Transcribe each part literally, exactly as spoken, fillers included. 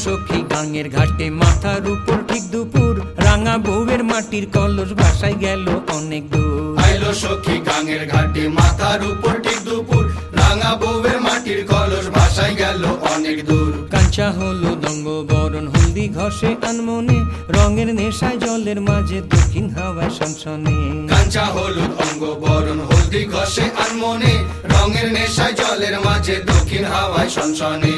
সখী গাঙের ঘাটে মাথার উপর ঠিক দুপুর, রাঙা বউয়ের মাটির কলস ভাসায় গেল অনেক দূর। আইলো সখী গাঙের ঘাটে মাথার উপর ঠিক দুপুর, রাঙা বউয়ের মাটির কলস ভাসায় গেল অনেক দূর। কাঞ্চা হলো দঙ্গ বরণ হলদি ঘষে আনমনে, রঙের নেশায় জলের মাঝে দক্ষিণ হাওয়ায় সনসনে। কাঞ্চা হলুদ অঙ্গ বরণ হলদি ঘষে আনমনে, রঙের নেশায় জলের মাঝে দক্ষিণ হাওয়ায় সনসনে।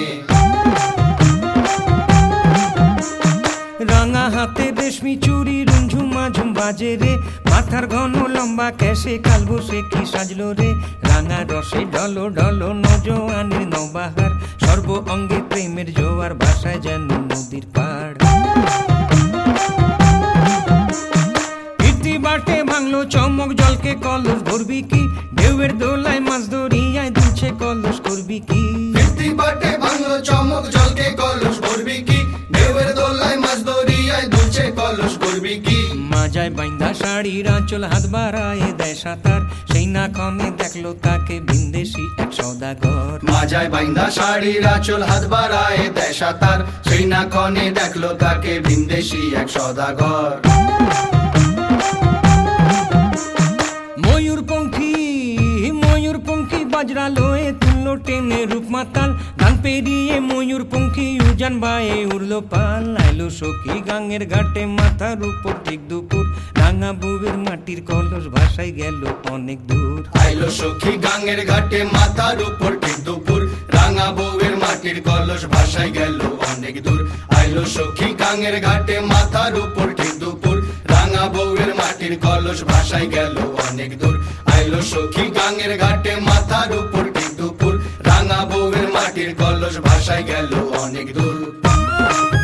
রাঙা হাতে রেশমি চুরি রুমঝুমা ঝুম বাজে রে, মাথার ঘন লম্বা কেশে কাল বসে কি সাজলো রে। রাঙা রসে ঢলো ঢলো নজওয়ানের নবাহার, সর্ব অঙ্গে প্রেমের জোয়ার ভাষায় যেন নদীর পাড়। ইতি বাটে ভাঙলো চমক জলকে কলস ধরবি কি, ঢেউয়ের দোলায় মাছ ধরিয়ায় দুলছে কলস করবি কি। ফিরতি বাটে ভাঙলো চমক জলকে কলস ভরবি কি, ঢেউয়ের দোলায় মাছ ধরিয়ায় দুলছে কলস করবি কি। মাজায় বাইন্দা শাড়ির আঁচল হাত বাড়ায় দেয় সাঁতার, সেই না ক্ষণে দেখলো তাকে ভিনদেশি এক সওদাগর। মাজায় বাইন্দা শাড়ির আঁচল হাত বাড়ায় দেয় সাঁতার, সেই না ক্ষণে দেখলো তাকে ভিনদেশি এক সওদাগর। ময়ূর পঙ্খী ময়ূর পঙ্খী বাজরা লয়ে তুললো টেনে রূপ মাতাল, গান পেরিয়ে ময়ূর পঙ্খী উজান বায়ে উড়লো পাল। আইলো সখী গাঙের ঘাটে মাথার উপর ঠিক দুপুর, রাঙা বউয়ের মাটির কলস ভাসায় গেল অনেক দূর। আইলো সখী গাঙের ঘাটে মাথার উপর ঠিক দুপুর, রাঙা বউয়ের মাটির কলস ভাসায় গেল অনেক দূর। আইলো সখী গাঙের ঘাটে মাথার উপর ঠিক দুপুর, রাঙা বউয়ের মাটির কলস ভাসায় গেল অনেক দূর। আইলো সখী গাঙের ঘাটে মাথার উপর ঠিক দুপুর, রাঙা বউয়ের মাটির কলস ভাসায় গেল অনেক দূর।